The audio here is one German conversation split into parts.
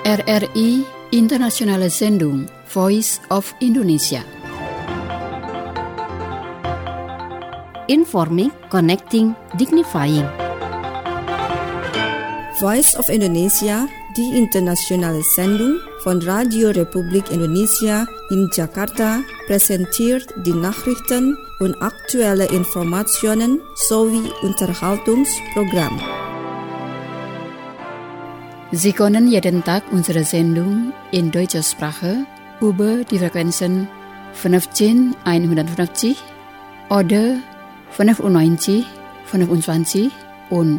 RRI Internationale Sendung Voice of Indonesia. Informing, connecting, dignifying. Voice of Indonesia, die internationale Sendung von Radio Republik Indonesia in Jakarta, präsentiert die Nachrichten und aktuelle Informationen sowie Unterhaltungsprogramm. Sie können jeden Tag unsere Sendung in deutscher Sprache über die Frequenzen 15150 oder 95, 25 und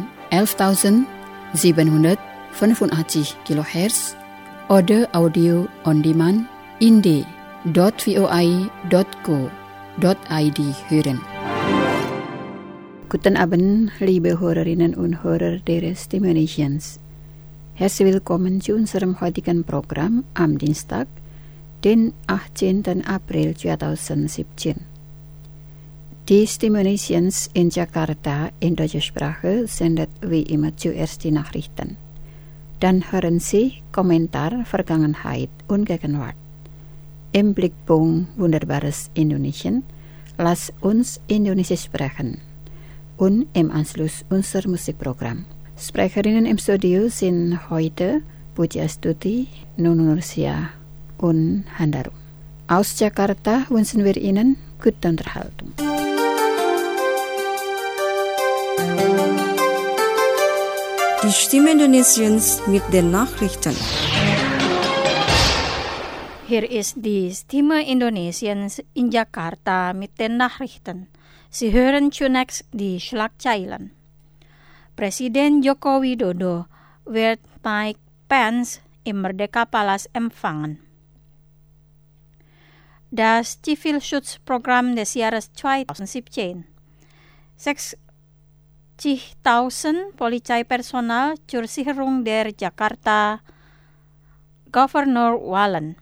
11.785 kHz oder Audio on Demand in d.voi.co.id hören. Guten Abend, liebe Hörerinnen und Hörer der Stimme Nations. Herzlich willkommen zu unserem heutigen Programm am Dienstag, den 18. April 2017. Die Stimme Nations in Jakarta in deutscher Sprache sendet wie immer zuerst die Nachrichten. Dann hören Sie Kommentar Vergangenheit und Gegenwart. Im Blickpunkt Wunderbares Indonesien, lass uns Indonesisch sprechen. Und im Anschluss unser Musikprogramm. Sprecherinnen im Studio sind heute Puji Astuti, Nunu Nursia und Handaru. Aus Jakarta wünschen wir Ihnen gute Unterhaltung. Die Stimme Indonesiens mit den Nachrichten. Hier ist die Stimme Indonesiens in Jakarta mit den Nachrichten. Sie hören zunächst die Schlagzeilen. Presiden Joko Widodo wird Mike Pence im Merdeka Palace empfangen. Das Zivilschutzprogramm des Jahres 2017. 60.000 Polizeipersonal zur Sicherung der Jakarta Gouvernorwahlen.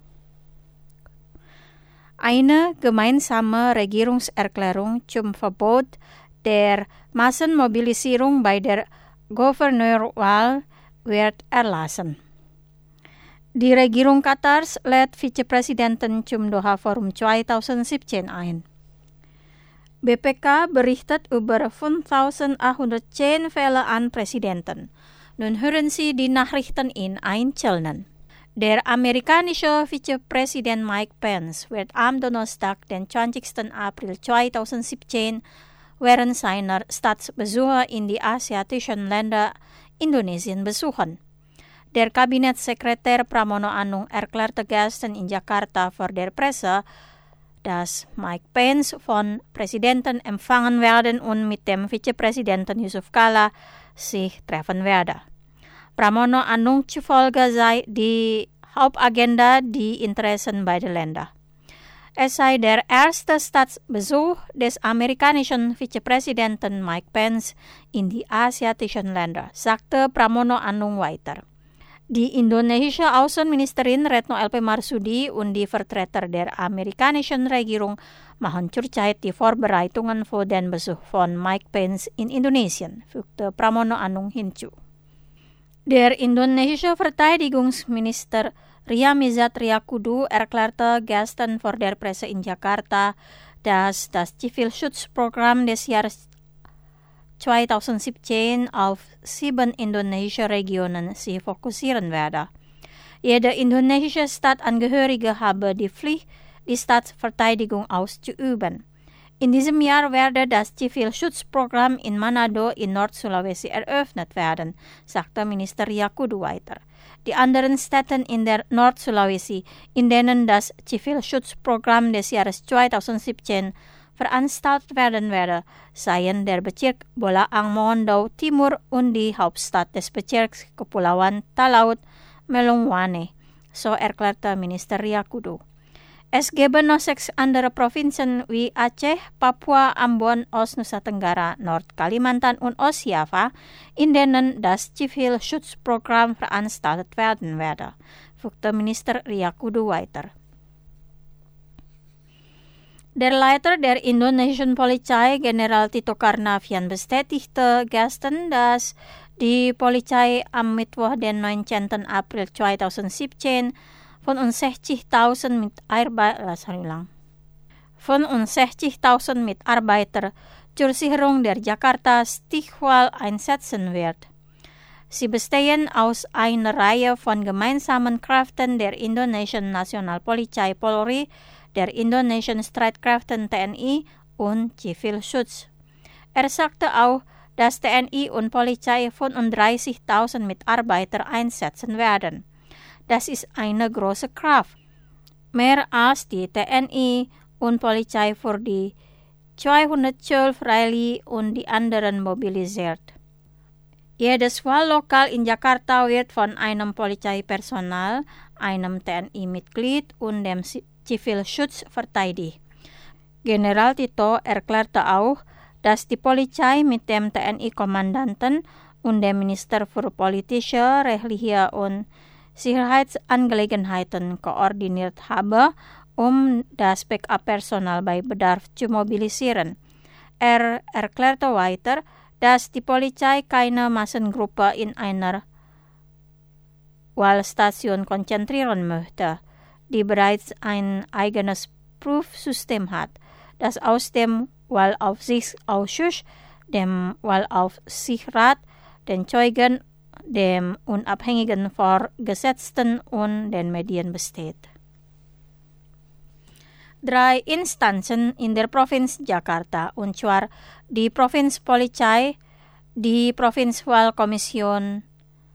Eine gemeinsame Regierungserklärung zum Verbot der Massenmobilisierung bei der Gouvernorwahl wird erlassen. Die Regierung Katars lädt Vizepräsidenten zum Doha Forum 2017 ein. BPK berichtet über 5.810 Fälle an Präsidenten. Nun hören Sie die Nachrichten in Einzelnen. Der amerikanische Vizepräsident Mike Pence wird am Donnerstag, den 20. April 2017, während seiner Staatsbesuche in die asiatischen Länder Indonesien besuchen. Der Kabinettssekretär Pramono Anung erklärte gestern in Jakarta vor der Presse, dass Mike Pence von Präsidenten empfangen werden und mit dem Vizepräsidenten Yusuf Kala sich treffen werde. Pramono Anung zufolge sei die Hauptagenda die Interessen beider Länder. Es sei der erste Staatsbesuch des amerikanischen Vizepräsidenten Mike Pence in die asiatischen Länder, sagte Pramono Anung weiter. Die indonesische Außenministerin Retno LP Marsudi und die Vertreter der amerikanischen Regierung machen zurzeit die Vorbereitungen für den Besuch von Mike Pence in Indonesien, fügte Pramono Anung hinzu. Der indonesische Verteidigungsminister Ryamizat Riyakudu erklärte gestern vor der Presse in Jakarta, dass das Zivilschutzprogramm des Jahres 2017 auf 7 indonesische Regionen sich fokussieren werde. Jeder indonesische Staatsangehörige habe die Pflicht, die Staatsverteidigung auszuüben. In diesem Jahr werde das Zivilschutzprogramm in Manado in Nord-Sulawesi eröffnet werden, sagte Minister Riyakudu weiter. Die anderen Städte in der Nord-Sulawesi, in denen das Zivilschutzprogramm des Jahres 2017 veranstaltet werden werde, seien der Bezirk Bolaang Mondow Timur und die Hauptstadt des Bezirks Kepulauan Talaut Melongwane, so erklärte Minister Riyakudu. Es gebe noch 6 andere Provinzen wie Aceh, Papua, Ambon, Ost Nusa Tenggara, Nord Kalimantan und Ostjava, in denen das Zivilschutzprogramm veranstaltet werden werde, fügte Minister Riyakudu weiter. Der Leiter der indonesischen Polizei, General Tito Karnavian, bestätigte gestern, dass Die Polizei am Mittwoch, den 19. April 2017, von uns 60.000 Mitarbeiter zur Sicherung der Jakarta Stichwahl einsetzen wird. Sie bestehen aus einer Reihe von gemeinsamen Kräften der Indonesischen Nationalpolizei Polri, der Indonesischen Streitkräften TNI und Zivilschutz. Er sagte auch, dass TNI und Polizei 35.000 Mitarbeiter einsetzen werden. Das ist eine große Kraft, mehr als die TNI und Polizei für die 212 Rallye und die anderen mobilisiert. Jedes Wahllokal in Jakarta wird von einem Polizeipersonal, einem TNI-Mitglied und dem Zivilschutz verteidigt. General Tito erklärte auch, dass die Polizei mit dem TNI-Kommandanten und dem Minister für politische, rechtliche und Sicherheitsangelegenheiten koordiniert habe, das Backup-Personal bei Bedarf zu mobilisieren. Er erklärte weiter, dass die Polizei keine Massengruppe in einer Wahlstation konzentrieren möchte, die bereits ein eigenes Prüfsystem hat, das aus dem Wahlaufsichtsausschuss, dem Wahlaufsichtsrat, den Zeugen, dem unabhängigen Vorgesetzten und den Medien besteht. 3 Instanzen in der Provinz Jakarta, und zwar die Provinzpolizei, die Provinzwahlkommission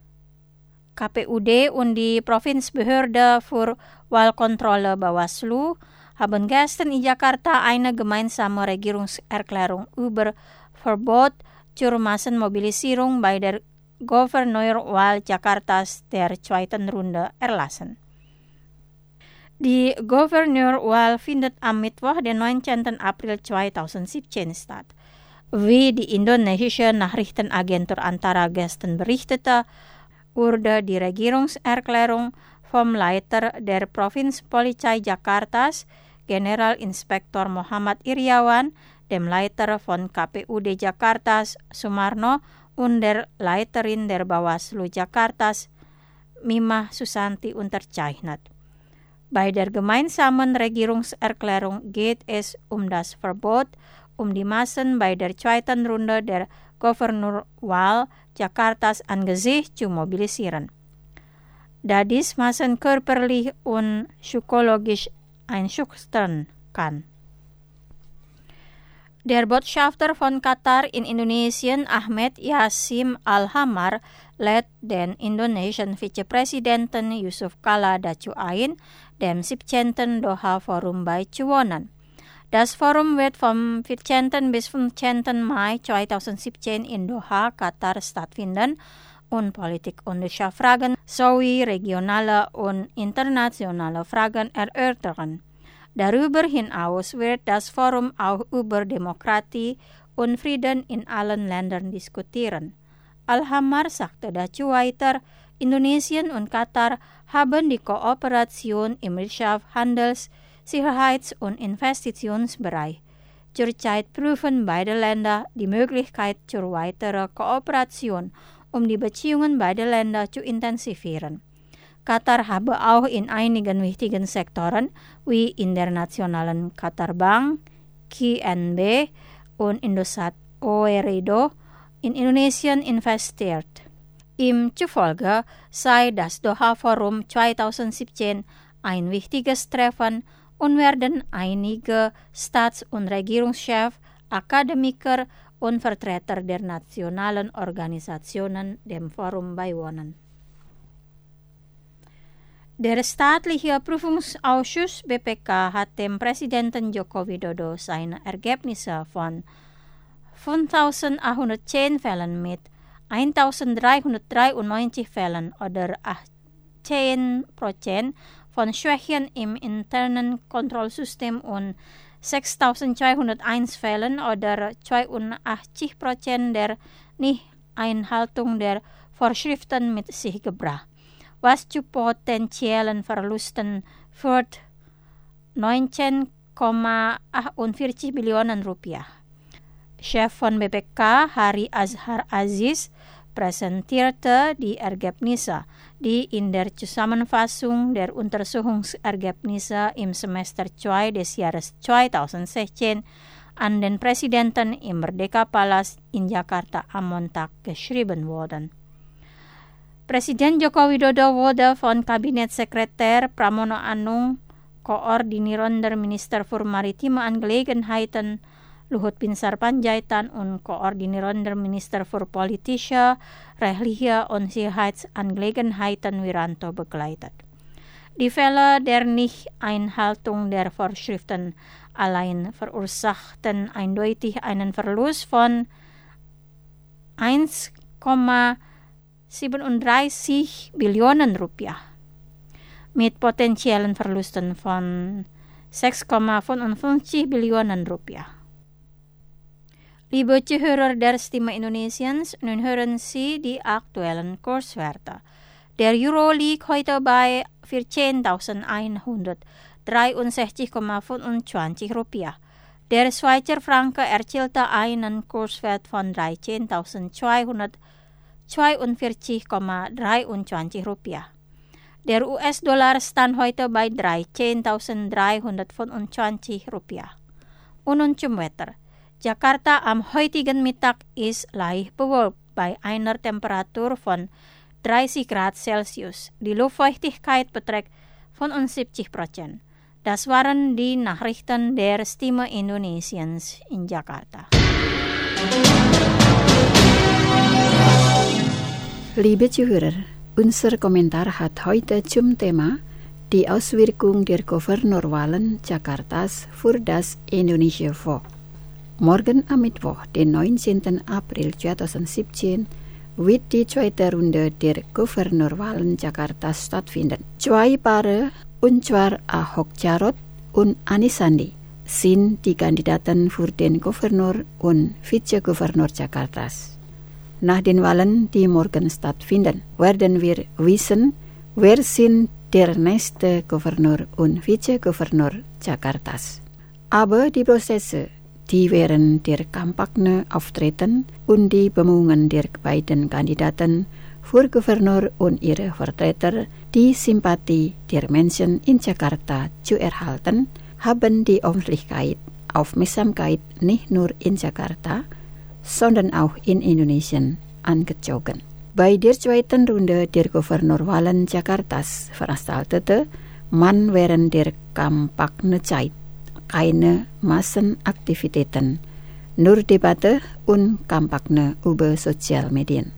KPUD und die Provinzbehörde für Wahlkontrolle Bawaslu, haben gestern in Jakarta eine gemeinsame Regierungserklärung über Verbot zur Massenmobilisierung bei der Gouverneurwahl Jakartas der zweiten Runde erlassen. Die Gouverneurwahl findet am Mittwoch, den 19. April 2017 statt. Wie die indonesische Nachrichtenagentur Antara gestern berichtete, wurde die Regierungserklärung vom Leiter der Provinzpolizei Jakartas, Generalinspektor Muhammad Iriawan, dem Leiter von KPUD Jakartas, Sumarno, und der Leiterin der Bawaslu Jakartas, Mimah Susanti, unterzeichnet. Bei der gemeinsamen Regierungserklärung geht es um das Verbot, die Massen bei der zweiten Runde der Gouverneurwahl Jakartas angesichts zu mobilisieren, da dies Massen körperlich und psychologisch einschüchtern kann. Der Botschafter von Katar in Indonesien, Ahmed Yassim Al-Hamar, lädt den indonesischen Vizepräsidenten Yusuf Kala dazu ein, dem 17. Doha-Forum beizuwohnen. Das Forum wird vom 14. bis 15. Mai 2017 in Doha, Katar stattfinden und Politik und Fragen sowie regionale und internationale Fragen erörtern. Darüber hinaus wird das Forum auch über Demokratie und Frieden in allen Ländern diskutieren. Al-Hamar sagte dazu weiter, Indonesien und Katar haben die Kooperation im Wirtschafts-, Handels-, Sicherheits- und Investitionsbereich. Zurzeit prüfen beide Länder die Möglichkeit zur weiteren Kooperation, die Beziehungen beider Länder zu intensivieren. Katar habe auch in einigen wichtigen Sektoren wie in der nationalen Qatar Bank, KNB und Indosat Ooredoo in Indonesien investiert. Ihm zufolge sei das Doha-Forum 2017 ein wichtiges Treffen und werden einige Staats- und Regierungschefs, Akademiker und Vertreter der nationalen Organisationen dem Forum beiwohnen. Der staatliche Prüfungsausschuss BPK hat dem Präsidenten Joko Widodo seine Ergebnisse von 5.810 Fällen mit 1.393 Fällen oder 18% von Schwächen im internen Kontrollsystem und 6.201 Fällen oder 82% der Nicht-Einhaltung der Vorschriften mit sich gebracht, was zu potenziellen Verlusten führt, 19,48 Billionen Rupiah. Chef von BPK, Hari Azhar Aziz, presenteerte die Ergebnisse, die in der Zusammenfassung der Untersuchungsergebnisse im Semester 2 des Jahres 2016 an den Präsidenten im Merdeka-Palast in Jakarta am Montag geschrieben wurden. Presiden Joko Widodo wurde von Kabinettssekretär Pramono Anung, Koordinierender Minister für Maritime Angelegenheiten Luhut Binsar Panjaitan und Koordinierender Minister für politische, rechtliche und Sicherheitsangelegenheiten Wiranto begleitet. Die Fälle der Nicht-Einhaltung der Vorschriften allein verursachten eindeutig einen Verlust von 1,37 Billionen Rupiah mit potenziellen Verlusten von 6,55 Billionen Rupiah. Liebe Zuhörer der Stimme Indonesiens, nun hören Sie die aktuellen Kurswerte. Der Euro liegt heute bei 14.163,25 Rupiah. Der Schweizer Franken erzielte einen Kurswert von 13.242,23 Rupiah. Der US-Dollar stand heute bei 13.325 Rupiah. Und nun zum Wetter. Jakarta am heutigen Mittag ist leicht bewölkt bei einer Temperatur von 30 Grad Celsius. Die Luftfeuchtigkeit beträgt 75%. Das waren die Nachrichten der Stimme Indonesiens in Jakarta. Liebe Zuhörer, unser Kommentar hat heute zum Thema die Auswirkung der Gouverneurwahlen Jakartas für das Indonesia-Volk. Morgen am Mittwoch, den 19. April 2017, wird die zweite Runde der Gouverneurwahlen Jakartas stattfinden. Zwei Paare, und zwar Ahok Jarot und Anies Sandi, sind die Kandidaten für den Gouverneur und Vizegouverneur Jakartas. Nach den Wahlen, die morgen stattfinden, werden wir wissen, wer sind der nächste Gouverneur und Vizegouverneur Jakartas. Aber die Prozesse, die während der Kampagne auftreten und die Bemühungen der beiden Kandidaten für Gouverneur und ihre Vertreter, die Sympathie der Menschen in Jakarta zu erhalten, haben die Aufmerksamkeit nicht nur in Jakarta, sondern auch in Indonesien angezogen. Bei der zweiten Runde der Gouverneurwahlen Jakartas veranstaltete man während der Kampagnezeit keine Massenaktivitäten, nur Debatte und Kampagne über Sozialmedien.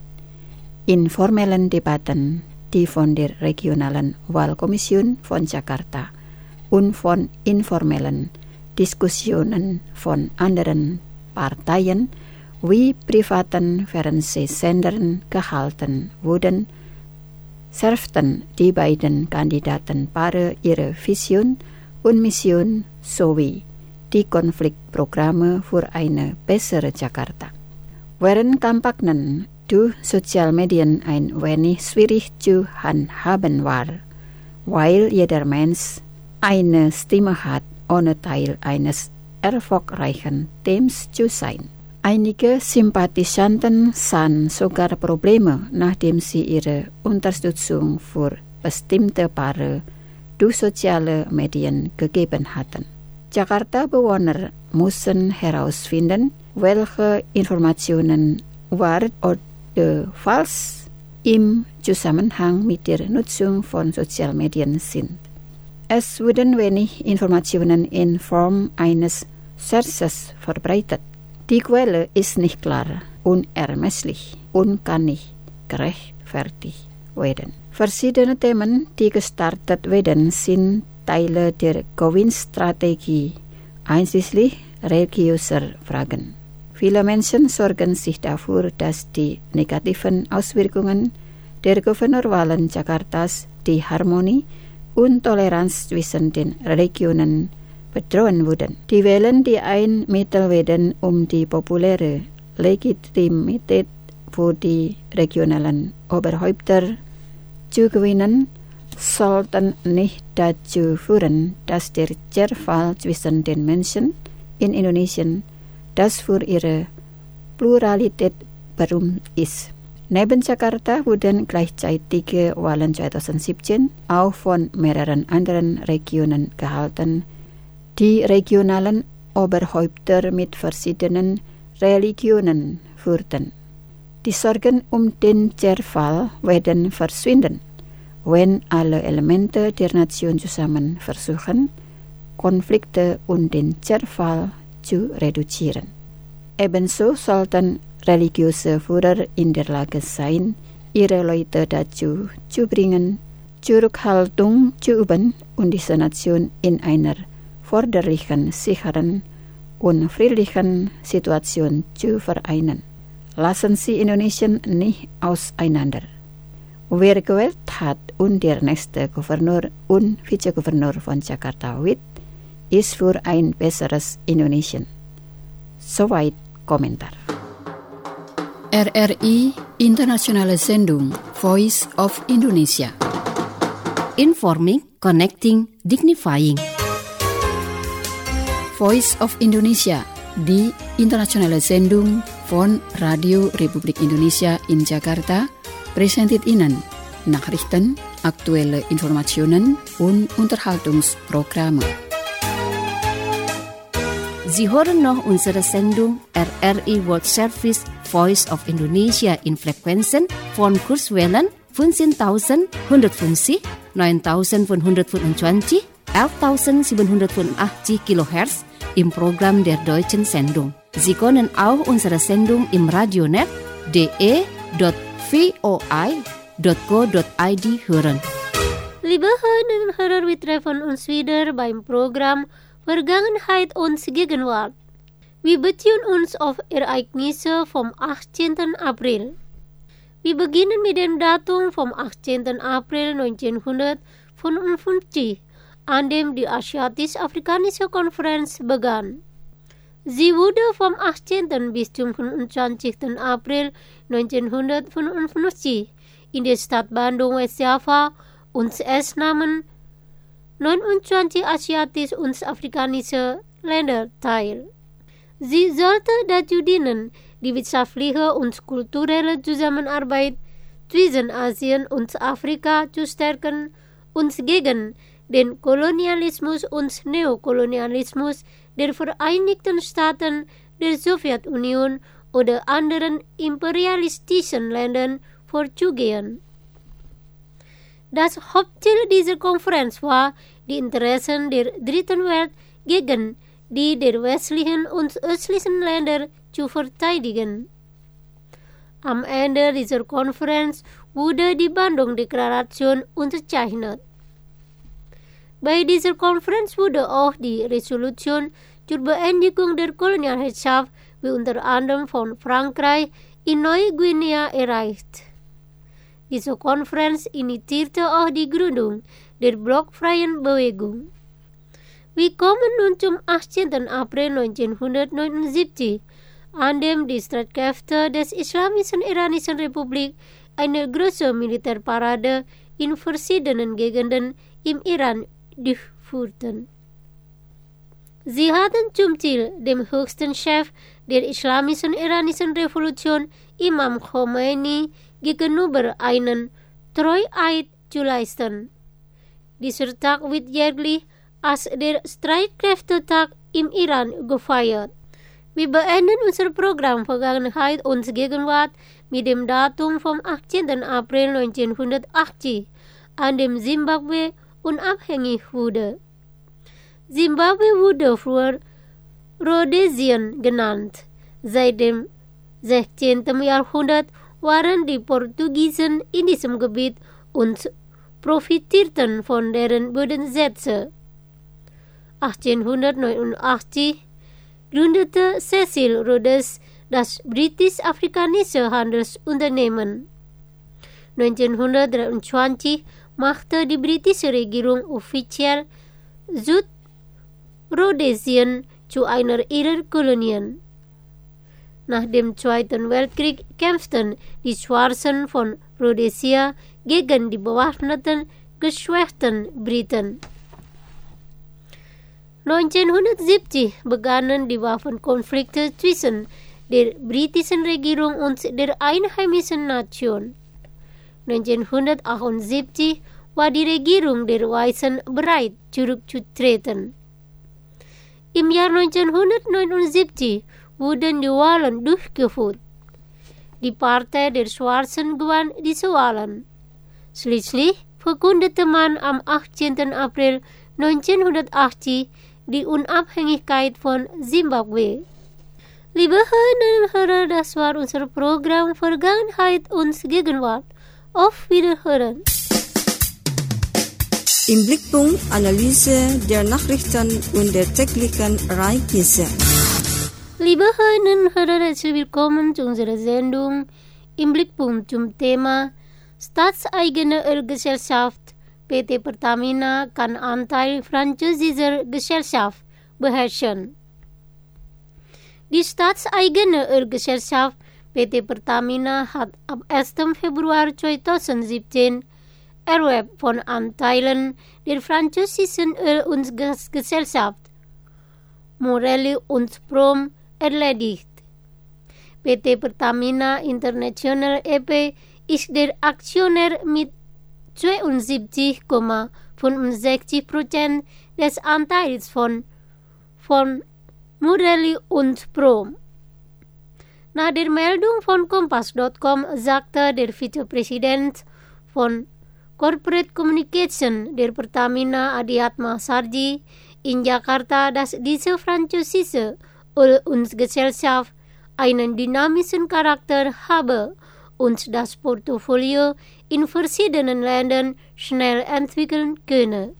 Informellen Debatten, die von der regionalen Wahlkommission von Jakarta und von informellen Diskussionen von anderen Parteien wie privaten Fernsehsendern gehalten wurden, servten die beiden Kandidatenpaare ihre Vision und Mission sowie die Konfliktprogramme für eine bessere Jakarta. Während Kampagnen durch Sozialmedien ein wenig schwierig zu handhaben war, weil jeder Mensch eine Stimme hat, ohne Teil eines erfolgreichen Teams zu sein. Einige Sympathisanten sahen sogar Probleme, nachdem sie ihre Unterstützung für bestimmte Paare durch soziale Medien gegeben hatten. Jakarta-Bewohner mussten herausfinden, welche Informationen wahr oder falsch im Zusammenhang mit der Nutzung von Sozialmedien sind. Es wurden wenig Informationen in Form eines Searches verbreitet. Die Quelle ist nicht klar, unermesslich und kann nicht gerechtfertigt werden. Verschiedene Themen, die gestartet werden, sind Teile der Gewinnstrategie, einschließlich religiöser Fragen. Viele Menschen sorgen sich dafür, dass die negativen Auswirkungen der Gouverneurwahlen Jakartas die Harmonie und Toleranz zwischen den Religionen bedrohen würden. Die Wahlen, die ein Mittel werden, um die populäre Legitimität für die regionalen Oberhäupter zu gewinnen, sollten nicht dazu führen, dass der Zerfall zwischen den Menschen in Indonesien, das für ihre Pluralität berühmt ist, Neben Jakarta wurden gleichzeitige Wahlen 2017 auch von mehreren anderen Regionen gehalten. Die regionalen Oberhäupter mit verschiedenen Religionen führten. Die Sorgen den Zerfall werden verschwinden, wenn alle Elemente der Nation zusammen versuchen, Konflikte und den Zerfall zu reduzieren. Ebenso sollten religiöse Führer in der Lage sein, ihre Leute dazu zu bringen, Zurückhaltung zu üben und diese Nation in einer forderlichen, sicheren und friedlichen Situation zu vereinen. Lassen Sie Indonesien nicht auseinander. Wer gewählt hat und der nächste Gouverneur und Vizegouverneur von Jakarta wird, ist für ein besseres Indonesien. Soweit Kommentar. RRI Internationale Sendung Voice of Indonesia. Informing, Connecting, Dignifying. Voice of Indonesia, die internationale Sendung von Radio Republik Indonesia in Jakarta, präsentiert Ihnen Nachrichten, aktuelle Informationen und Unterhaltungsprogramme. Sie hören noch unsere Sendung RRI World Service Voice of Indonesia in Frequenzen von Kurzwellen 15.150, 9.525, 11.785 kHz im Programm der deutschen Sendung. Sie können auch unsere Sendung im Radionet de.voi.co.id hören. Liebe Hörerinnen und Hörer, wir treffen uns wieder beim Programm Vergangenheit und Gegenwart. Wir beziehen uns auf Ereignisse vom 18. April. Wir beginnen mit dem Datum vom 18. April 1955, an dem die Asiatisch-Afrikanische Konferenz begann. Sie wurde vom 18. bis zum 25. April 1955 in der Stadt Bandung, Westjava und es nahmen 29 asiatische und afrikanische Länder teil. Sie sollte dazu dienen, die wirtschaftliche und kulturelle Zusammenarbeit zwischen Asien und Afrika zu stärken und gegen den Kolonialismus und Neokolonialismus der Vereinigten Staaten, der Sowjetunion oder anderen imperialistischen Ländern vorzugehen. Das Hauptziel dieser Konferenz war, die Interessen der Dritten Welt gegen die der westlichen und östlichen Länder zu verteidigen. Am Ende dieser Konferenz wurde die Bandung-Deklaration unterzeichnet. Bei dieser Konferenz wurde auch die Resolution zur Beendigung der Kolonialherrschaft, wie unter anderem von Frankreich in Neuguinea, erreicht. Diese Konferenz initiierte auch die Gründung der blockfreien Bewegung. Wir kommen nun zum 18. April 1979, an dem die Streitkräfte des Islamischen Iranischen Republik eine große Militärparade in verschiedenen Gegenden im Iran durchführten. Sie hatten zum Ziel, dem höchsten Chef der Islamischen Iranischen Revolution, Imam Khomeini, gegenüber einen Treueid zu leisten. Dieser Tag wird jährlich als der Streitkräftetag im Iran gefeiert. Wir beenden unser Programm Vergangenheit und Gegenwart mit dem Datum vom 18. April 1980, an dem Zimbabwe unabhängig wurde. Zimbabwe wurde früher Rhodesien genannt. Seit dem 16. Jahrhundert waren die Portugiesen in diesem Gebiet und profitierten von deren Bodenschätze. 1889 gründete Cecil Rhodes das britisch-afrikanische Handelsunternehmen. 1923 machte die britische Regierung offiziell Südrhodesien zu einer ihrer Kolonien. Nach dem Zweiten Weltkrieg kämpften die Schwarzen von Rhodesia gegen die bewaffneten, geschwächten Briten. 1970 begannen die Waffenkonflikte zwischen der britischen Regierung und der einheimischen Nation. 1978 war die Regierung der Weißen bereit, zurückzutreten. Im Jahr 1979 wurden die Wahlen durchgeführt. Die Partei der Schwarzen gewann diese Wahlen. Schließlich verkündete man am 18. April 1980 die Unabhängigkeit von Zimbabwe. Liebe Hörerinnen und Hörer, das war unser Programm Vergangenheit und Gegenwart. Auf Wiederhören. Im Blickpunkt Analyse der Nachrichten und der täglichen Ereignisse. Liebe Hörerinnen und Hörer, herzlich willkommen zu unserer Sendung Im Blickpunkt zum Thema Staatseigene Ölgesellschaft PT Pertamina kann Anteil französischer Gesellschaft beherrschen. Die staatseigene Ölgesellschaft PT Pertamina hat ab 1. Februar 2017 Erwerb von Anteilen der französischen Öl- und Gasgesellschaft Morelli und Prom erledigt. PT Pertamina International EP ist der Aktionär mit 72,65% des Anteils von Morelli und Prom. Nach der Meldung von Kompass.com sagte der Vizepräsident von Corporate Communication der Pertamina Adiatma Sarji in Jakarta, dass diese französische Öl- und Gesellschaft einen dynamischen Charakter habe und das Portfolio in verschiedenen Ländern schnell entwickeln könne.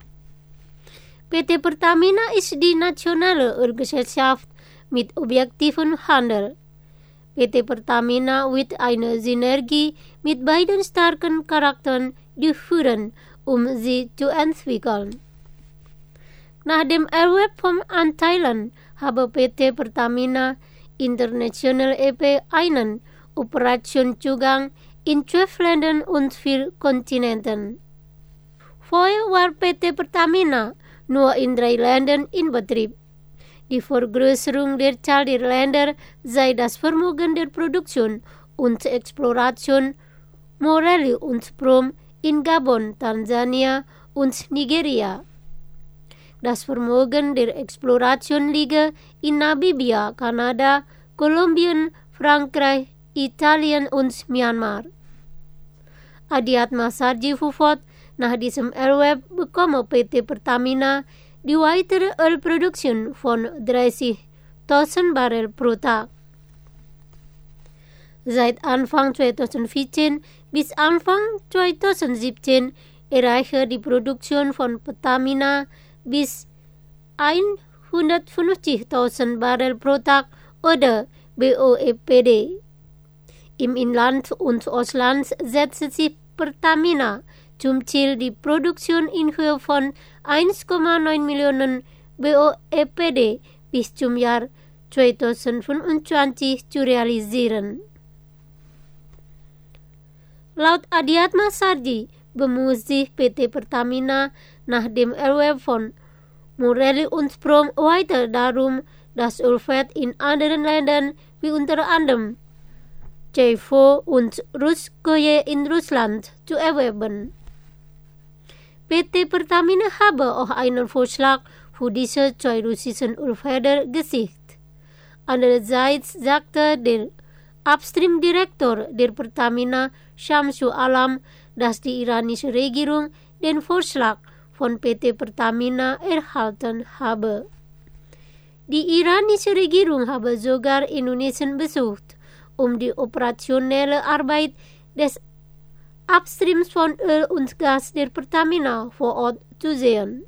PT Pertamina ist die nationale Ölgesellschaft mit objektivem Handel. PT Pertamina wird eine Synergie mit beiden starken Charakteren durchführen, sie zu entwickeln. Nach dem Erwerb von Anteilen habe PT Pertamina International EP einen Operationszugang in 12 Ländern und 4 Kontinenten. Vorher war PT Pertamina nur in 3 Ländern in Betrieb. Die Vergrößerung der Zahl der Länder sei das Vermögen der Produktion und Exploration Morelli und Prom in Gabon, Tansania und Nigeria. Das Vermögen der Exploration liege in Namibia, Kanada, Kolumbien, Frankreich, Italien und Myanmar. Adiatma Sarji fuhr fort, nach diesem Erwerb bekomme PT Pertamina die weitere Ölproduktion von 30.000 Barrel pro Tag. Seit Anfang 2014 bis Anfang 2017 erreichte die Produktion von Pertamina bis 150.000 Barrel pro Tag oder BOEPD. Im Inland und Ausland setzte sich Pertamina zum Ziel, die Produktion in Höhe von 1,9 Millionen BOEPD bis zum Jahr 2025 zu realisieren. Laut Adiatma Sarji bemüht sich PT Pertamina nach dem Erwerb von Morelli und Prom weiter darum, das Ölfeld in anderen Ländern wie unter anderem Tchaikovsky und Russkoye in Russland zu erwerben. PT Pertamina habe auch einen Vorschlag für diese 2 russischen Ölfelder gesicht. Andererseits sagte der Upstream-Direktor der Pertamina Shamsu Alam, dass die iranische Regierung den Vorschlag von PT Pertamina erhalten habe. Die iranische Regierung habe sogar Indonesien besucht, um die operationelle Arbeit des Upstreams von Öl und Gas der Pertamina vor Ort zu sehen.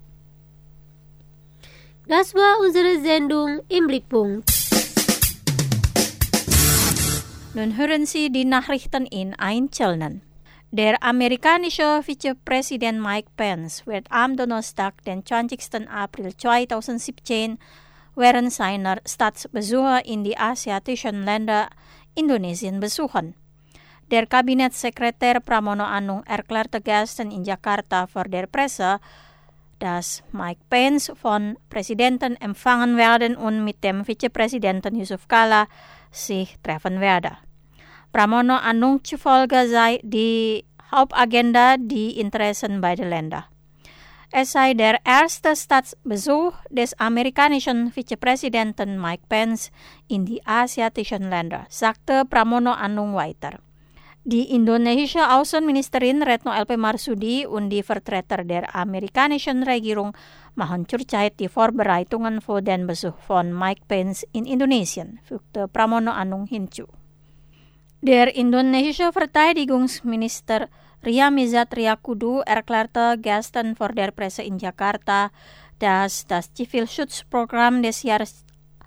Das war unsere Sendung im Blickpunkt. Nun hören Sie die Nachrichten in Einzelnen. Der amerikanische Vizepräsident Mike Pence wird am Donnerstag, den 20. April 2017, während seiner Staatsbesuche in die asiatischen Länder Indonesien besuchen. Der Kabinettssekretär Pramono Anung erklärte gestern in Jakarta vor der Presse, dass Mike Pence von Präsidenten empfangen werden und mit dem Vizepräsidenten Yusuf Kala sich treffen werde. Pramono Anung zufolge sei die Hauptagenda die Interessen beider Länder. Es sei der erste Staatsbesuch des amerikanischen Vizepräsidenten Mike Pence in die asiatischen Länder, sagte Pramono Anung weiter. Die indonesische Außenministerin Retno LP Marsudi und die Vertreter der amerikanischen Regierung machen zurzeit die Vorbereitungen für den Besuch von Mike Pence in Indonesien, fügte Pramono Anung hinzu. Der indonesische Verteidigungsminister Ryamizat Riyakudu erklärte gestern vor der Presse in Jakarta, dass das Zivilschutzprogramm des Jahres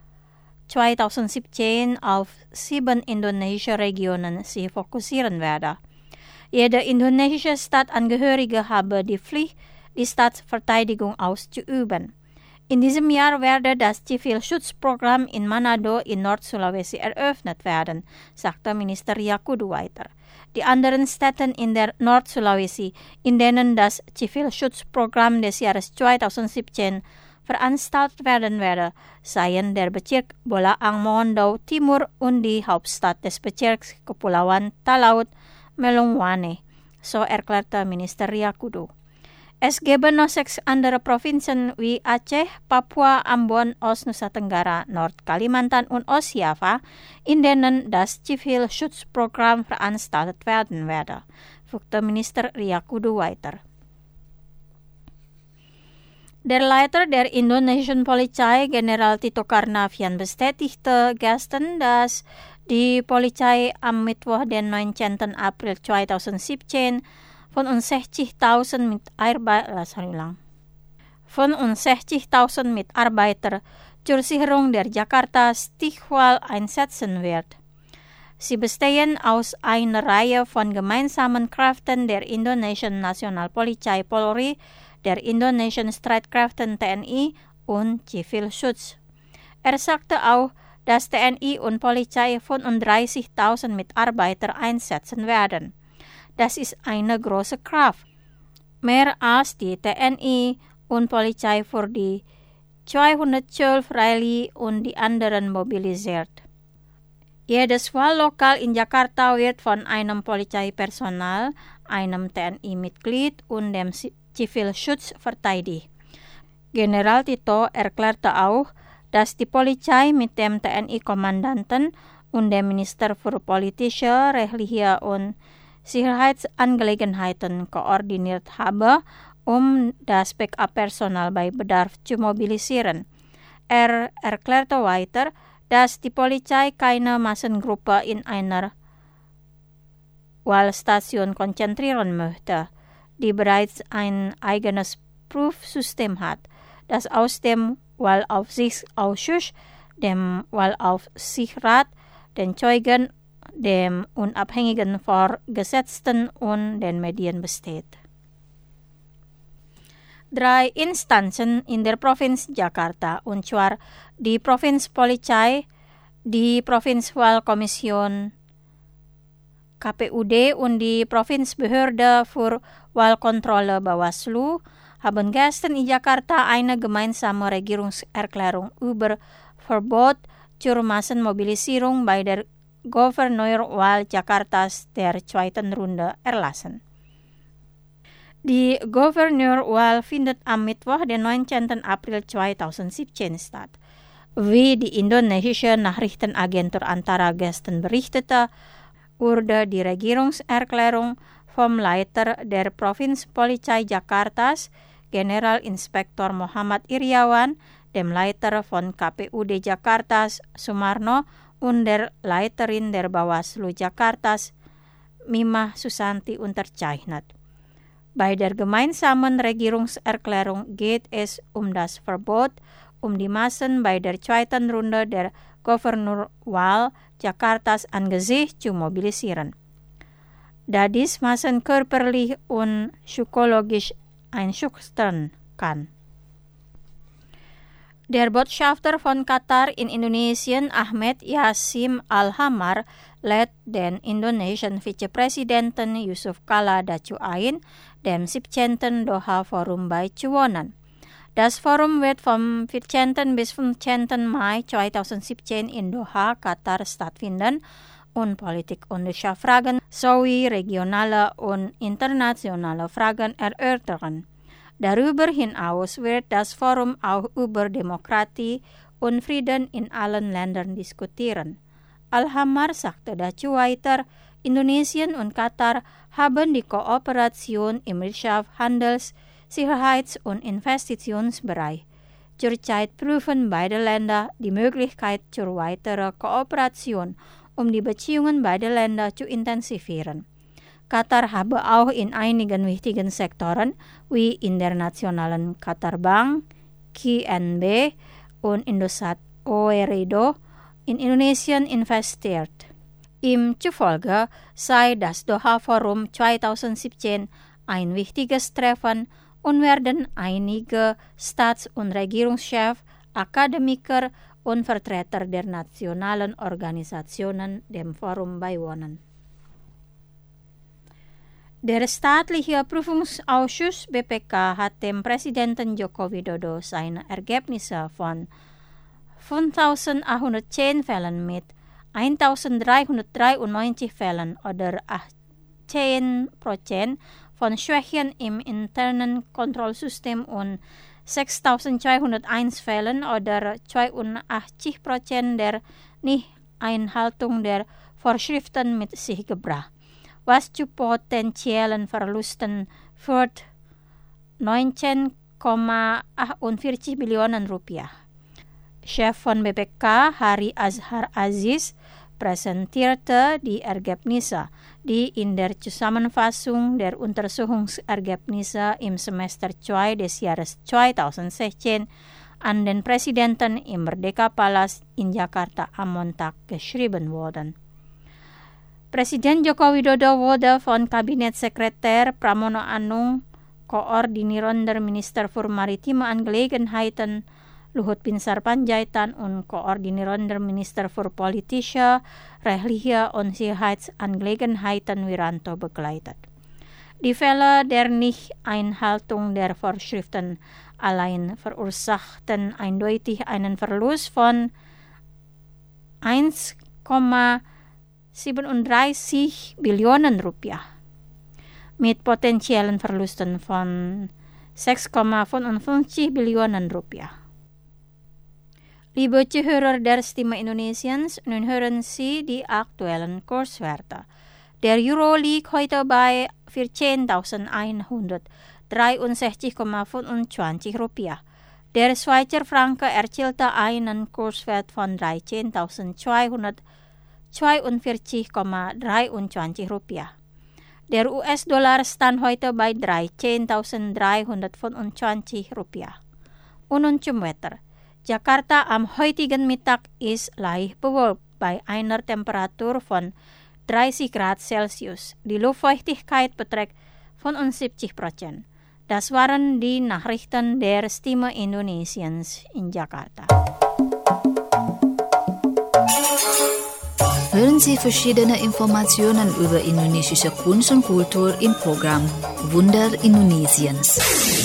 2017 auf 7 indonesische Regionen sich fokussieren werde. Jeder indonesische Staatsangehörige habe die Pflicht, die Staatsverteidigung auszuüben. In diesem Jahr werde das Zivilschutzprogramm in Manado in Nord-Sulawesi eröffnet werden, sagte Minister Riyakudu weiter. Die anderen Städte in der Nord-Sulawesi, in denen das Zivilschutzprogramm des Jahres 2017 veranstaltet werden werde, seien der Bezirk Bolaang Mongondo Timur und die Hauptstadt des Bezirks Kepulauan Talaut Melongwane, so erklärte Minister Riyakudu. Es gebe noch 6 andere Provinzen wie Aceh, Papua, Ambon, Nusa Tenggara, Nord-Kalimantan und Ostjava, in denen das Zivilschutzprogramm veranstaltet werden werde, fügte Minister Riyakudu weiter. Der Leiter der indonesischen Polizei, General Tito Karnavian, bestätigte gestern, dass die Polizei am Mittwoch, den 19. April 2017, von uns 60.000 Mitarbeiter zur Sicherung der Jakarta Stichwahl einsetzen wird. Sie bestehen aus einer Reihe von gemeinsamen Kräften der indonesischen Nationalpolizei Polri, der indonesischen Streitkräften TNI und Zivilschutz. Er sagte auch, dass TNI und Polizei 35.000 Mitarbeiter einsetzen werden. Das ist eine große Kraft, mehr als die TNI und Polizei für die 212 Rallye und die anderen mobilisiert. Jedes Wahllokal in Jakarta wird von einem Polizeipersonal, einem TNI-Mitglied und dem Zivilschutz verteidigt. General Tito erklärte auch, dass die Polizei mit dem TNI-Kommandanten und dem Minister für politische, rechtliche und Sicherheitsangelegenheiten koordiniert habe, das Backup-Personal bei Bedarf zu mobilisieren. Er erklärte weiter, dass die Polizei keine Massengruppe in einer Wahlstation konzentrieren möchte, die bereits ein eigenes Prüfsystem hat, das aus dem Wahlaufsichtsausschuss, dem Wahlaufsichtsrat, den Zeugen, dem unabhängigen Vorgesetzten und den Medien besteht. 3 Instanzen in der Provinz Jakarta, und zwar die Provinzpolizei, die Provinzwahlkommission KPUD und die Provinzbehörde für Wahlkontrolle Bawaslu, haben gestern in Jakarta eine gemeinsame Regierungserklärung über Verbot zur Massenmobilisierung bei der Gouverneurwahl Jakartas der 2. Runde erlassen. Die Gouverneurwahl findet am Mittwoch, den 19. April 2017 statt. Wie die indonesische Nachrichtenagentur Antara gestern berichtete, wurde die Regierungserklärung vom Leiter der Provinzpolizei Jakartas, Generalinspektor Muhammad Iriawan, dem Leiter von KPUD Jakartas, Sumarno, und der Leiterin der Bawaslu Jakartas, Mimah Susanti, unterzeichnet. Bei der gemeinsamen Regierungserklärung geht es um das Verbot, die Massen bei der 2. Runde der Gouverneurwahl Jakartas angesichts zu mobilisieren, da dies Massen körperlich und psychologisch einschüchtern kann. Der Botschafter von Katar in Indonesien, Ahmed Yassim Al-Hamar, lädt den indonesischen Vizepräsidenten Yusuf Kala dazu ein, dem 17. Doha-Forum beizuwohnen. Das Forum wird vom 14. bis 15. Mai 2017 in Doha, Qatar stattfinden und Politik und Fragen sowie regionale und internationale Fragen erörtern. Darüber hinaus wird das Forum auch über Demokratie und Frieden in allen Ländern diskutieren. Al-Hamar sagte dazu weiter, Indonesien und Katar haben die Kooperation im Wirtschafts-, Handels-, Sicherheits- und Investitionsbereich. Zurzeit prüfen beide Länder die Möglichkeit zur weiteren Kooperation, um die Beziehungen beider Länder zu intensivieren. Katar habe auch in einigen wichtigen Sektoren wie internationalen Qatar Bank, KNB und Indosat Ooredoo in Indonesien investiert. Ihm zufolge sei das Doha Forum 2017 ein wichtiges Treffen und werden einige Staats- und Regierungschefs, Akademiker und Vertreter der nationalen Organisationen dem Forum beiwohnen. Der staatliche Prüfungsausschuss BPK hat dem Präsidenten Joko Widodo seine Ergebnisse von 5.810 Fällen mit 1.393 Fällen oder 18% von Schwächen im internen Kontrollsystem und 6.201 Fällen oder 82% der Nicht-Einhaltung der Vorschriften mit sich gebracht, was zu potenziellen Verlusten führt 19,48 Billionen Rupiah. Chef von BPK, Hari Azhar Aziz, präsentierte die Ergebnisse, die in der Zusammenfassung der Untersuchungsergebnisse im Semester 2 des Jahres 2016 an den Präsidenten im Merdeka Palace in Jakarta am Montag geschrieben wurden. Presiden Joko Widodo wurde von Kabinettssekretär Pramono Anung, Koordinierender Minister für Maritime Angelegenheiten Luhut Binsar Panjaitan und Koordinierender Minister für politische, rechtliche und Sicherheitsangelegenheiten Wiranto begleitet. Die Fälle der Nicht-Einhaltung der Vorschriften allein verursachten eindeutig einen Verlust von 1,37 Billionen Rupiah mit potenziellen Verlusten von 6,55 Billionen Rupiah. Liebe Zuhörer der Stimme Indonesiens, nun hören Sie die aktuellen Kurswerte. Der Euro liegt heute bei 14.163,25 Rupiah. Der Schweizer Franken erzielte einen Kurswert von 13.242,23 Rupiah. Der US-Dollar stand heute bei 13.325 Rupiah. Und nun zum Wetter. Jakarta am heutigen Mittag ist leicht bewölkt bei einer Temperatur von 30 Grad Celsius. Die Luftfeuchtigkeit beträgt 75%. Das waren die Nachrichten der Stimme Indonesiens in Jakarta. Hören Sie verschiedene Informationen über indonesische Kunst und Kultur im Programm Wunder Indonesiens.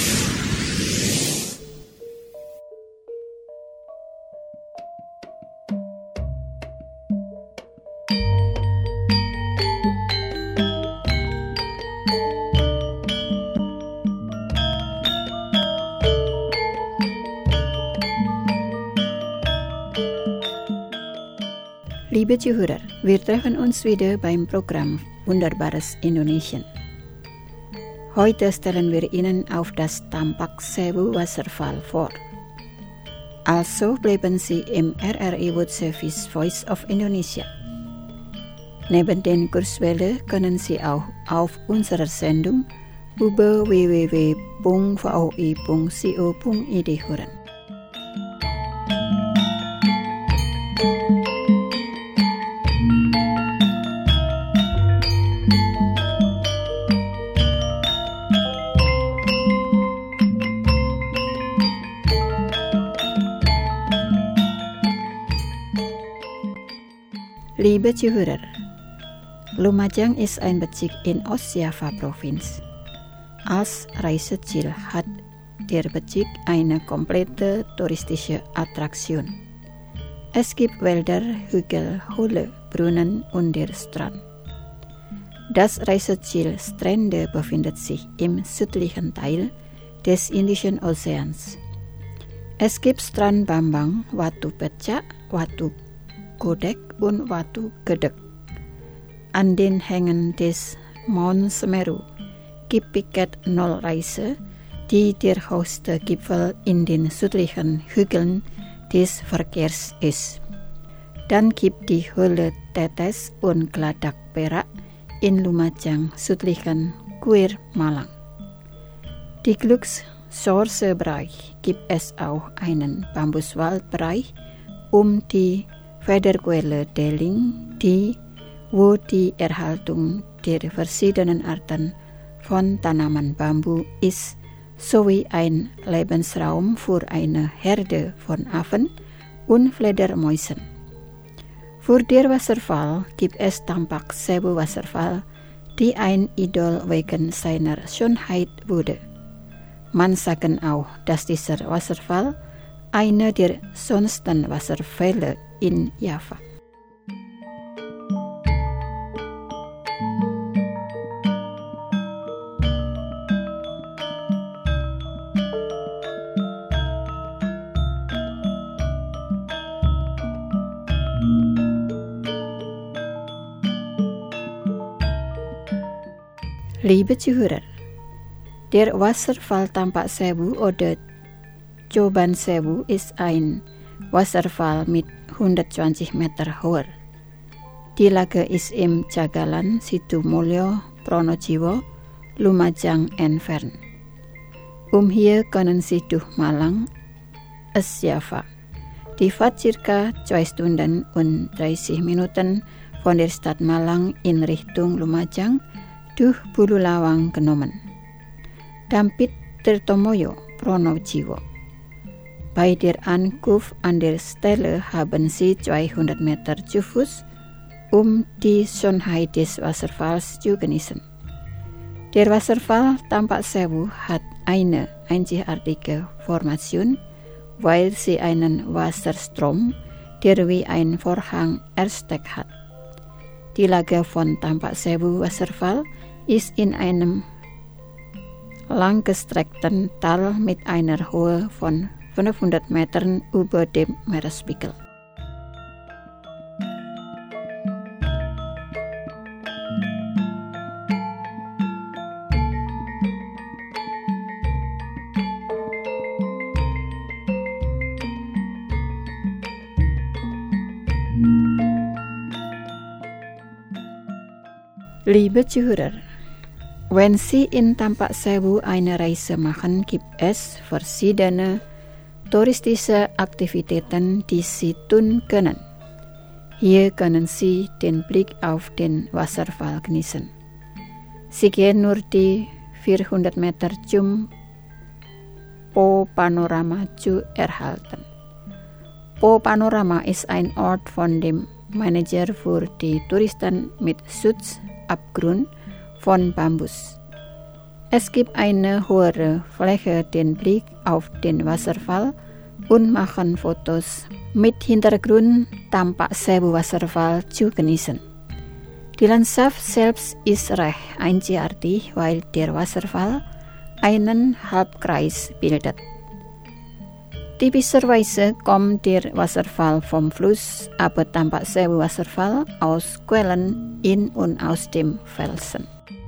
Liebe Zuhörer, wir treffen uns wieder beim Programm Wunderbares Indonesien. Heute stellen wir Ihnen auf das Tampak Sewu Wasserfall vor. Also bleiben Sie im RRI World Service Voice of Indonesia. Neben den Kurswelle können Sie auch auf unserer Sendung über www.voi.co.id hören. Liebe Zuhörer, Lumajang ist ein Bezirk in Ostjava Provinz. Als Reiseziel hat der Bezirk eine komplette touristische Attraktion. Es gibt Wälder, Hügel, Höhle, Brunnen und der Strand. Das Reiseziel Strände befindet sich im südlichen Teil des Indischen Ozeans. Es gibt Strand Bambang, Watu Pecah, Watu Godek und Watu Gedek. An den Hängen des Mount Semeru gibt Piket 0 Reise, die der höchste Gipfel in den südlichen Hügeln des Verkehrs ist. Dann gibt die Höhle Tetes und Gladak Perak in Lumajang, südlichen Kuir Malang. Die Glückschance-Bereich gibt es auch einen Bambuswaldbereich die Federquelle Deling, wo die Erhaltung der verschiedenen Arten von Tanaman Bambu ist, sowie ein Lebensraum für eine Herde von Affen und Fledermäusen. Für den Wasserfall gibt es Tampak Sebu Wasserfall, die ein Idol wegen seiner Schönheit wurde. Man sagt auch, dass dieser Wasserfall einer der schönsten Wasserfälle in Java. Liebe Zuhörer, der Wasserfall Tampak Sebu oder Coban Sebu ist ein Wasserfall mit 120 Meter Höhe. Die Lage ist im Jagalan, Situmulyo, Pronojiwo, Lumajang entfernt. Hier können Sie durch Malang, Java. Die Fahrt circa 2 Stunden und 30 Minuten von der Stadt Malang in Richtung Lumajang durch Bululawang genommen. Dampit Tirtomoyo, Pronojiwo. Bei der Ankunft an der Stelle haben Sie 200 Meter zu Fuß, die Schönheit des Wasserfalls zu genießen. Der Wasserfall Tampak Sebu hat eine einzigartige Formation, weil sie einen Wasserstrom, der wie ein Vorhang erstickt hat. Die Lage von Tampak Sebu Wasserfall ist in einem langgestreckten Tal mit einer Höhe von 500 Metern über dem Meeresspiegel. Liebe Zuhörer, wenn Sie in Tampak Sebu eine Reise machen, gibt es verschiedene touristische Aktivitäten, die Sie tun können. Hier können Sie den Blick auf den Wasserfall genießen. Sie gehen nur die 400 Meter zum Po Panorama zu erhalten. Po Panorama ist ein Ort von dem Manager für die Touristen mit Schutzabgrund von Bambus. Es gibt eine höhere Fläche, den Blick auf den Wasserfall und machen Fotos mit Hintergrund Tampak Sebu Wasserfall zu genießen. Die Landschaft selbst ist recht einzigartig, weil der Wasserfall einen Halbkreis bildet. Typischerweise kommt der Wasserfall vom Fluss, aber Tampak Sebu Wasserfall aus Quellen in und aus dem Felsen.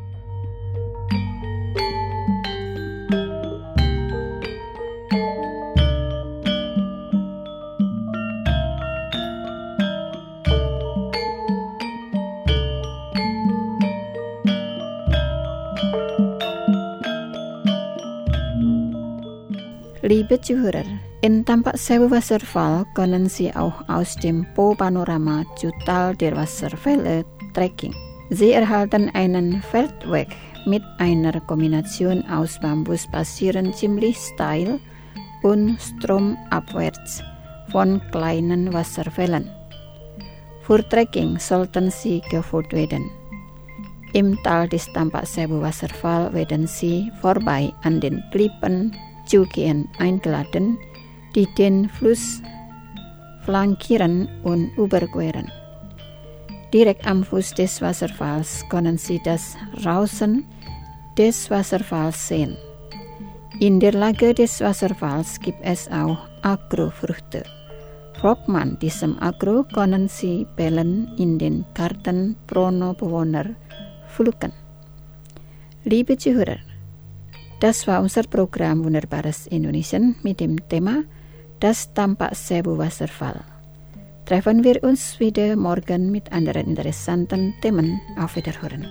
Liebe Zuhörer, in Tampak Sebu Wasserfall können Sie auch aus dem Po Panorama zu Tal der Wasserfälle trekking. Sie erhalten einen Feldweg mit einer Kombination aus Bambus basieren ziemlich steil und stromabwärts von kleinen Wasserfällen. Für Trekking sollten Sie geführt werden. Im Tal des Tampak Sebu Wasserfall werden Sie vorbei an den Klippen zugehen eingeladen, die den Fluss flankieren und überqueren. Direkt am Fuß des Wasserfalls können Sie das Rauschen des Wasserfalls sehen. In der Lage des Wasserfalls gibt es auch Agrofrüchte. Folgt man diesem Agro, können Sie Bällen in den Garten Prono-Bewohner pflücken. Liebe Zuhörer, das war unser Programm Wunderbares Indonesien mit dem Thema Das Tampak Cebu Wasserfall. Treffen wir uns wieder morgen mit anderen interessanten Themen. Auf Wiederhören.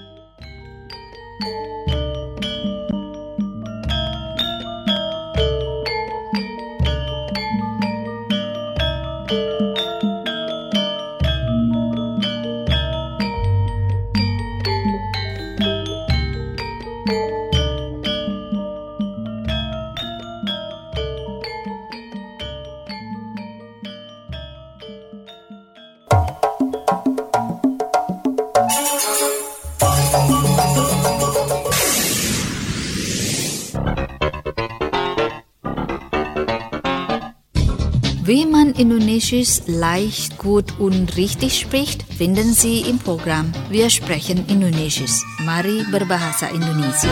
Wie man Indonesisch leicht, gut und richtig spricht, finden Sie im Programm Wir sprechen Indonesisch. Mari berbahasa Indonesia.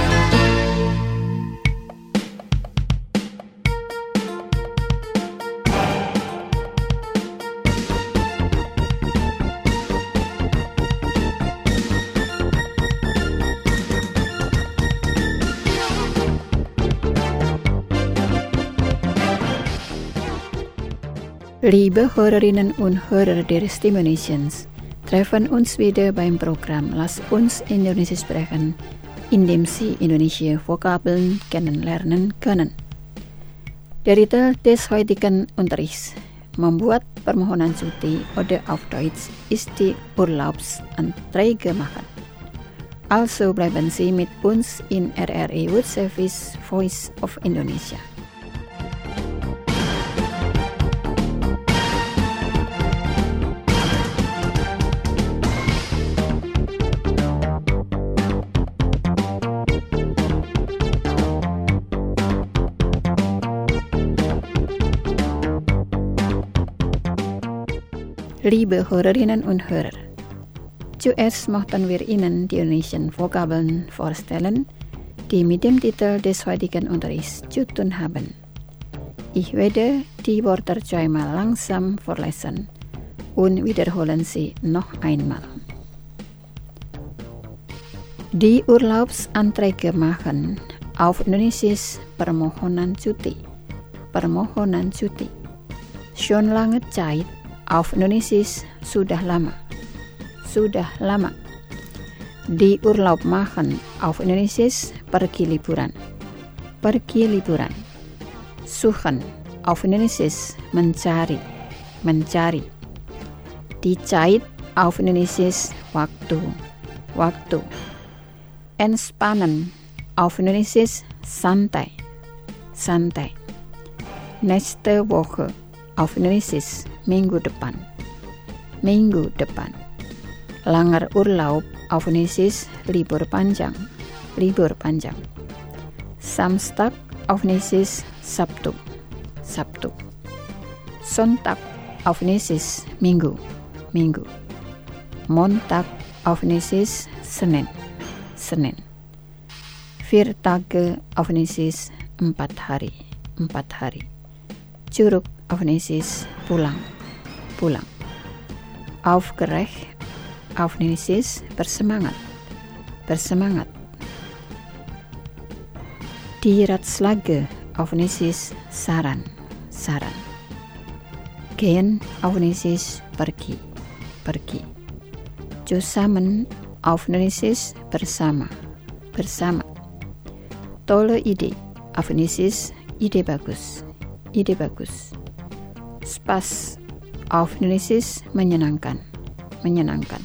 Liebe Hörerinnen und Hörer der Stimme Indonesiens, treffen uns wieder beim Programm Lass uns Indonesisch sprechen, in dem Sie indonesische Vokabeln kennenlernen können. Der Titel des heutigen Unterrichts, membuat permohonan cuti oder auf Deutsch, ist die Urlaubsanträge machen. Also bleiben Sie mit uns in RRI World Service Voice of Indonesia. Liebe Hörerinnen und Hörer, zuerst möchten wir Ihnen die indonesiischen Vokabeln vorstellen, die mit dem Titel des heutigen Unterrichts zu tun haben. Ich werde die Wörter zweimal langsam vorlesen und wiederholen sie noch einmal. Die Urlaubsanträge machen, auf Indonesisch permohonan cuti. Permohonan cuti. Schon lange Zeit, auf Indonesisch sudah lama. Sudah lama. Di urlaub machen, auf Indonesisch pergi liburan. Pergi liburan. Suchen, auf Indonesisch mencari. Mencari. Die Zeit, auf Indonesisch waktu. Waktu. Entspannen, auf Indonesisch santai. Santai. Nächste Woche, auf Indonesisch minggu depan. Minggu depan. Langer Urlaub, auf Indonesisch libur panjang. Libur panjang. Samstag, auf Indonesisch Sabtu. Sabtu. Sonntag, auf Indonesisch Minggu. Minggu. Montag, auf Indonesisch Senin. Senin. 4 Tage, auf Indonesisch 4 hari. 4 hari. Curug, auf Indonesisch pulang. Pulang. Aufgeregt, auf Indonesisch bersemangat. Bersemangat. Die Ratslage, auf Indonesisch saran. Saran. Gehen, auf Indonesisch pergi. Pergi. Zusammen, auf Indonesisch bersama. Bersama. Tolle Idee, auf Indonesisch ide bagus. Ide bagus. Spas, auf Indonesisch menyenangkan. Menyenangkan.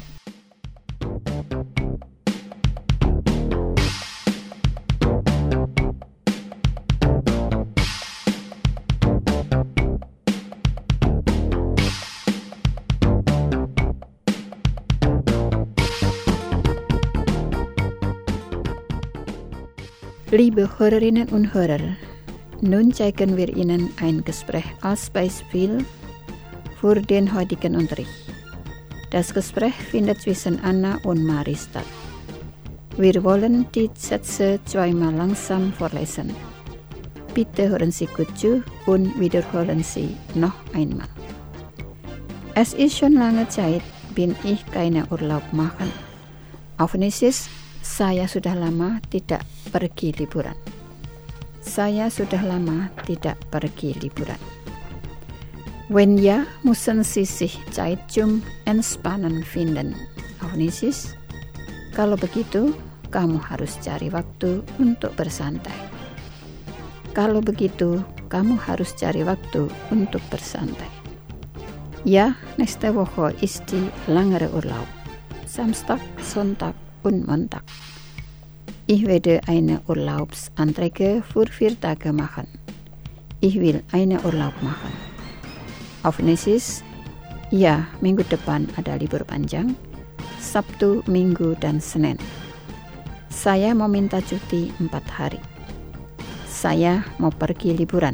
Liebe Hörerinnen und Hörer, Nun zeigen wir Ihnen ein Gespräch als Beispiel für den heutigen Unterricht. Das Gespräch findet zwischen Anna und Mari statt. Wir wollen die Sätze zweimal langsam vorlesen. Bitte hören Sie gut zu und wiederholen Sie noch einmal. Es ist schon lange Zeit, bin ich keine Urlaub machen. Auf Indonesia, saya sudah lama tidak pergi liburan. Saya sudah lama tidak pergi liburan. Wenn ja, müssen Sie sich Zeit zum Entspannen finden. Auf Indonesia, kalau begitu, kamu harus cari waktu untuk bersantai. Kalau begitu, kamu harus cari waktu untuk bersantai. Ja, nächste Woche ist die längere Urlaub. Samstag, Sonntag und Montag. Ich werde eine Urlaubsanträge für 4 Tage machen. Ich will einen Urlaub machen. Auf Indonesia, ja, minggu depan ada libur panjang, Sabtu, Minggu, dan Senin. Saya mau minta cuti 4 hari. Saya mau pergi liburan.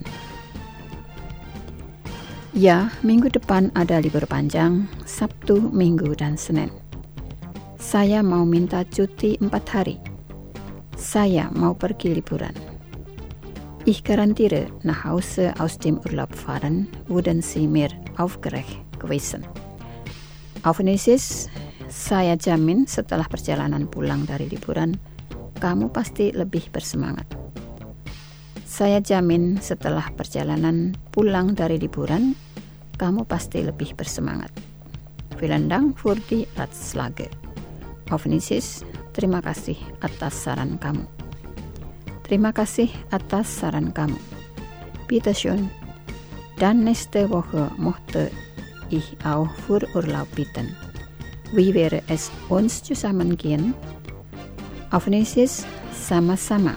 Ya, minggu depan ada libur panjang, Sabtu, Minggu, dan Senin. Saya mau minta cuti 4 hari. Saya mau pergi liburan. Ich garantiere, nach Hause aus dem Urlaub fahren, würden Sie mir aufgeregt gewesen. Auf Indonesia, saya jamin setelah perjalanan pulang dari liburan, kamu pasti lebih bersemangat. Saya jamin setelah perjalanan pulang dari liburan, kamu pasti lebih bersemangat. Vielen Dank für die Ratschläge. Auf Indonesia, terima kasih atas saran kamu. Terima kasih atas saran kamu. Bitte schön. Dann nächste Woche möchte ich auch für Urlaub bitten. Wie wäre es uns zusammen gehen? Auf Indonesia, sama-sama.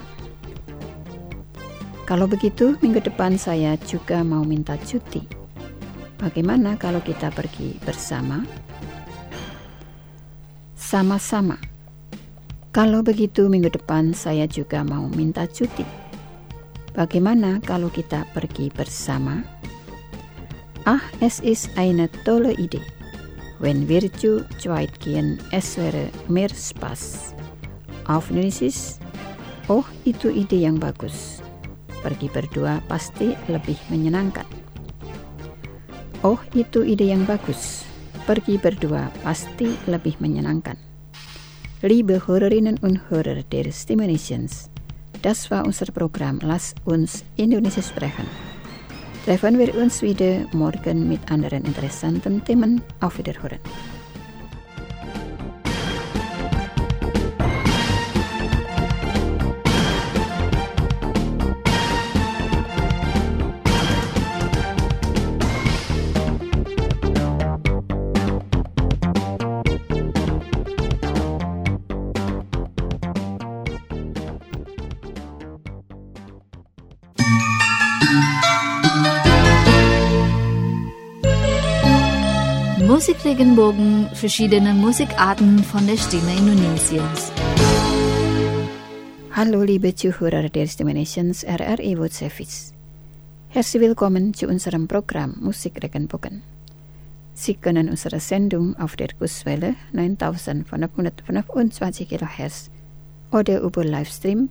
Kalau begitu, minggu depan saya juga mau minta cuti. Bagaimana kalau kita pergi bersama? Sama-sama. Kalau begitu, minggu depan saya juga mau minta cuti. Bagaimana kalau kita pergi bersama? Es ist eine tolle Idee. Wenn wir zu zweit gehen, es wäre mehr Spaß. Auf Indonesia, itu ide yang bagus. Pergi berdua pasti lebih menyenangkan. Itu ide yang bagus. Pergi berdua pasti lebih menyenangkan. Liebe Hörerinnen und Hörer der Stimme Nations, das war unser Programm Lass uns Indonesisch sprechen. Treffen wir uns wieder morgen mit anderen interessanten Themen. Auf Wiederhören. Musikregenbogen, verschiedene Musikarten von der Stimme Indonesiens. Hallo liebe Zuhörer der Stimme Nations RRI World Service. Herzlich willkommen zu unserem Programm Musikregenbogen. Sie können unsere Sendung auf der Kurswelle 9525 kHz oder über Livestream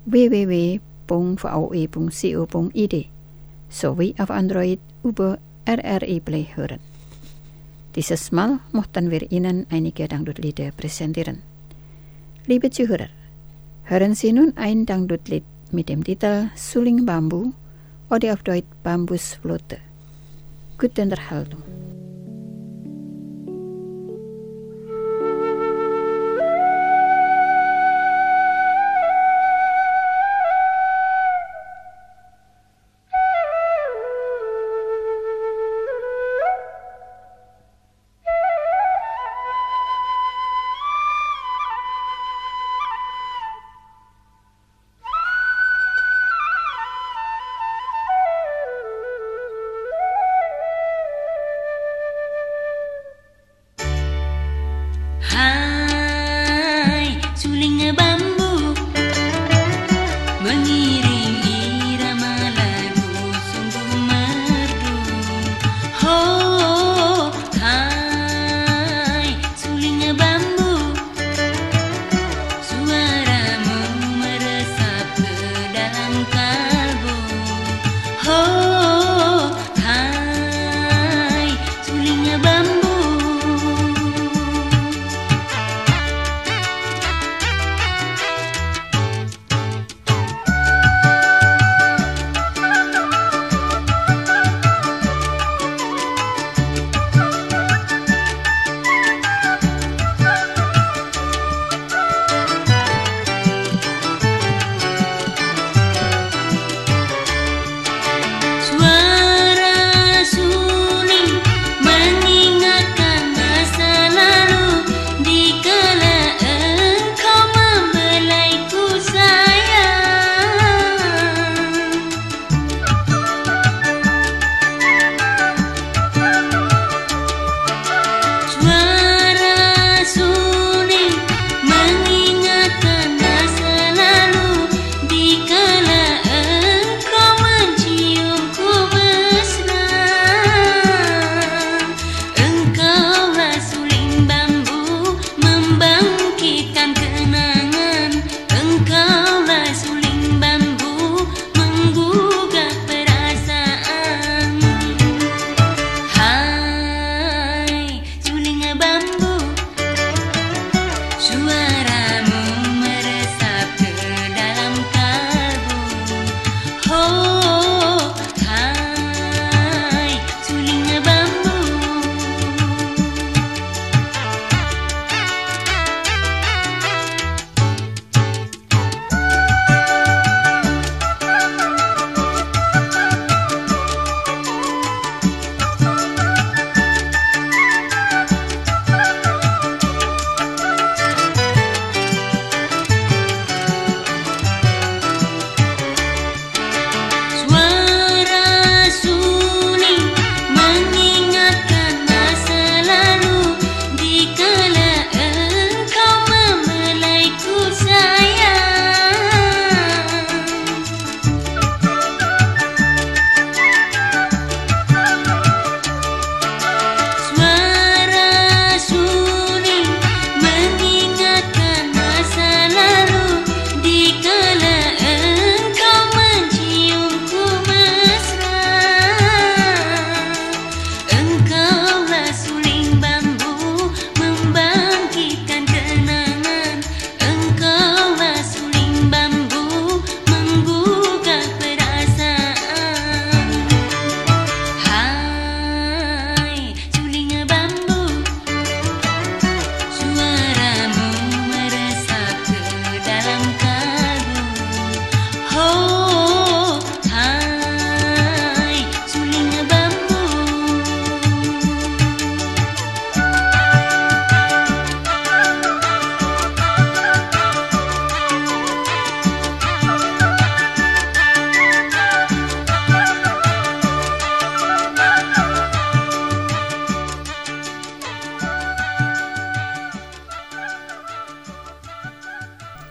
www.voe.co.id sowie auf Android über RRI Play hören. Dieses Mal möchten wir Ihnen einige Dangdutlieder präsentieren. Liebe Zuhörer, hören Sie nun ein Dangdutlied mit dem Titel Suling Bambu oder auf Deutsch Bambusflöte. Gute Unterhaltung.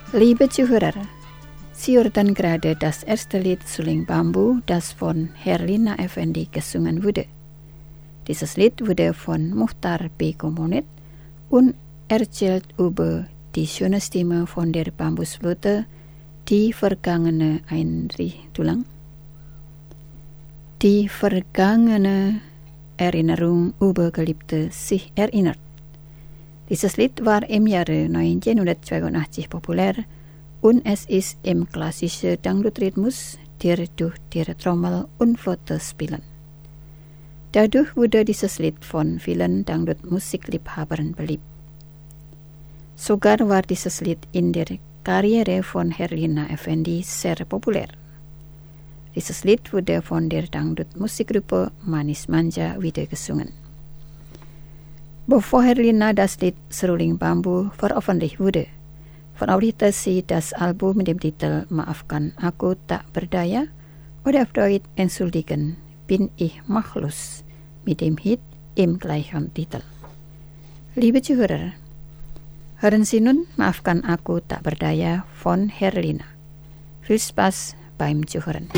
Liebe Zuhörer, Sie hörten gerade das erste Lied Suling Bambu, das von Herlina Effendi gesungen wurde. Dieses Lied wurde von Muchtar B. komponiert und erzählt über die schöne Stimme von der Bambusflöte, die vergangene Erinnerung über Geliebte sich erinnert. Dieses Lied war im Jahre 1982 populär und es ist im klassischen Dangdut-Rhythmus, der durch die Trommel und Flöte spielen. Dadurch wurde dieses Lied von vielen Dangdut-Musikliebhabern beliebt. Sogar war dieses Lied in der Karriere von Herlina Effendi sehr populär. Dieses Lied wurde von der Dangdut-Musikgruppe Manis Manja wieder gesungen. Bevor Herlina das Lied Seruling Bambu veröffentlicht wurde, veröffentlichte sie das Album mit dem Titel Maafkan Aku Tak Berdaya oder auf Deutsch Entschuldigen bin ich machtlos mit dem Hit im gleichen Titel. Liebe Zuhörer, hören Sie nun Maafkan Aku Tak Berdaya von Herlina. Viel Spaß beim Zuhören.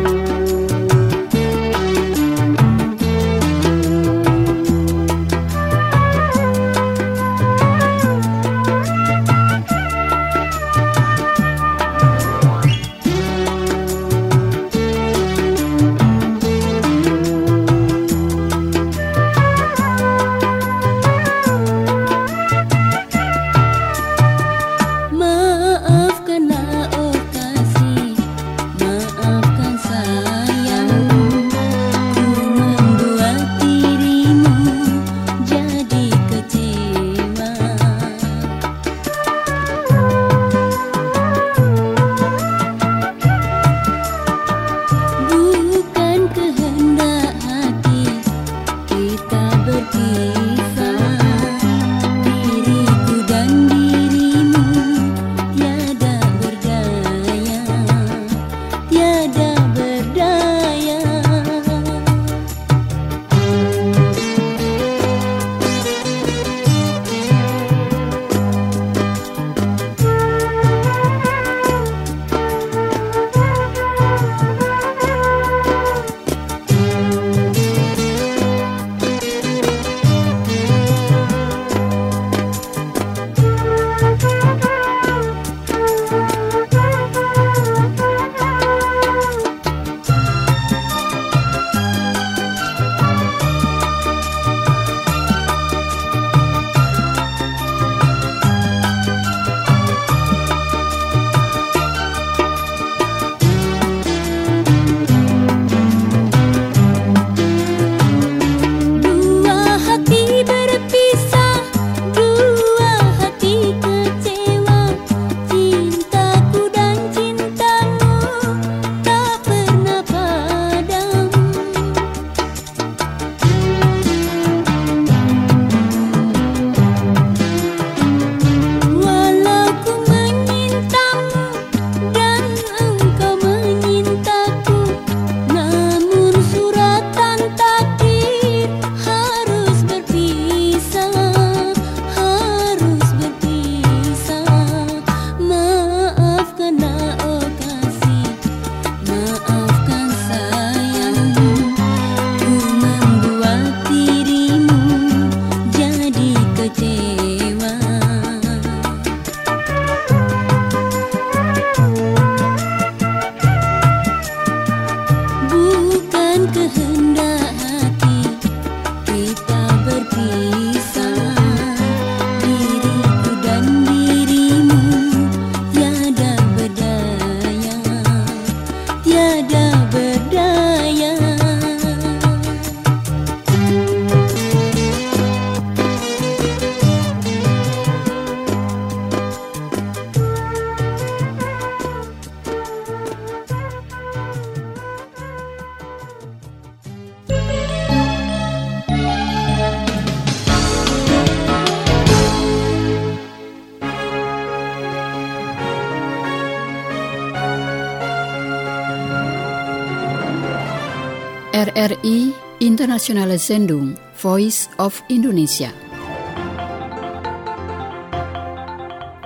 RRI Internationale Sendung Voice of Indonesia.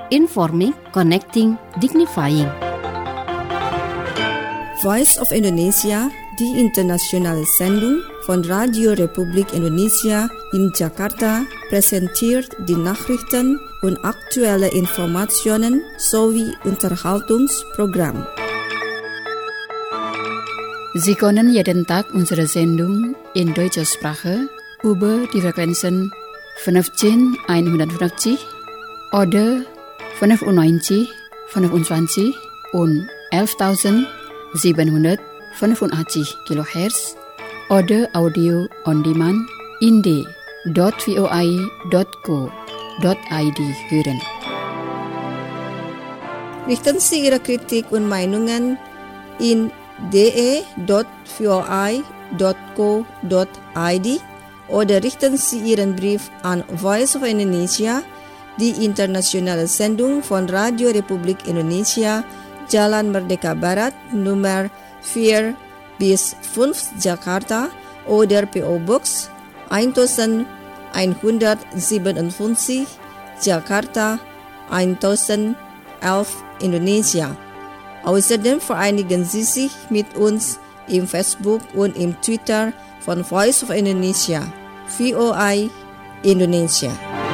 Informing, connecting, dignifying. Voice of Indonesia, die internationale Sendung von Radio Republik Indonesia in Jakarta, präsentiert die Nachrichten und aktuelle Informationen sowie Unterhaltungsprogramm. Sie können jeden Tag unsere Sendung in deutscher Sprache über die Frequenzen 15150 oder 95, 25 und 11.785 kHz oder Audio on Demand in d.voi.co.id hören. Richten Sie Ihre Kritik und Meinungen in de.voi.co.id oder richten Sie Ihren Brief an Voice of Indonesia, die internationale Sendung von Radio Republik Indonesia, Jalan Merdeka Barat, Nummer 4-5 Jakarta oder PO Box 1157 Jakarta 1011 Indonesia. Außerdem vereinigen Sie sich mit uns im Facebook und im Twitter von Voice of Indonesia, VOI Indonesia.